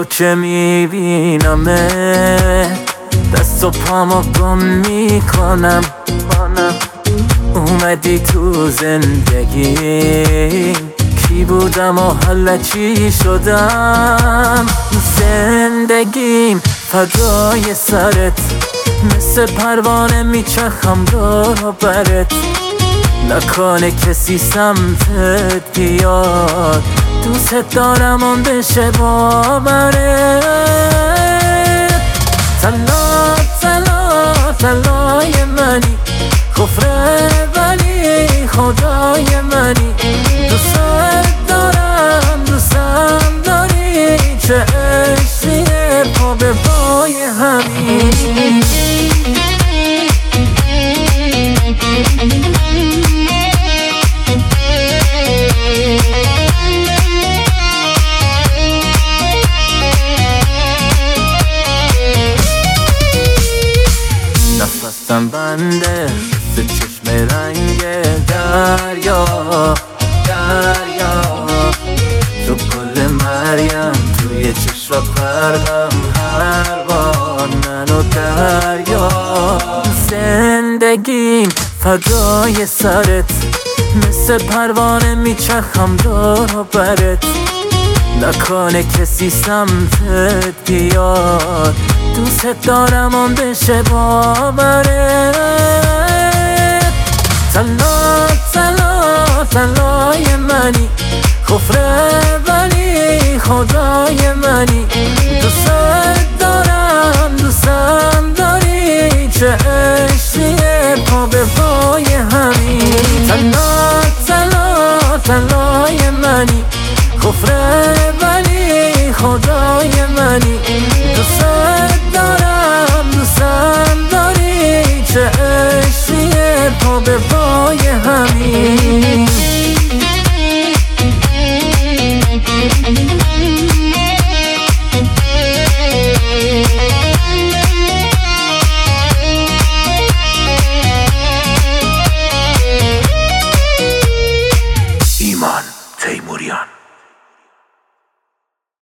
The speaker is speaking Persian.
تو که میبینمه دست و پامو گم میکنم. اومدی تو زندگی کی بودم و حالا چی شدم. زندگیم فدای سرت مثل پروانه میچرخم دور و برت. نکنه کسی سمتت بیاد دوست دارم اون بشه باورت. طلا طلا طلای منی کفره ولی خدای منی. دوست دارم دوستم داری چه عشقیه پا به پای همین. نفسم بنده سه چشم رنگ دریا دریا. تو گل مریم توی چشم پرم هر بار منو دریا. زندگیم فدای سرت مثل پروانه میچرخم دور و برت. نکنه کسی سمتت بیاد دوست دارم اون بشه باورت. طلا طلا طلای منی کفره ولی خدای منی.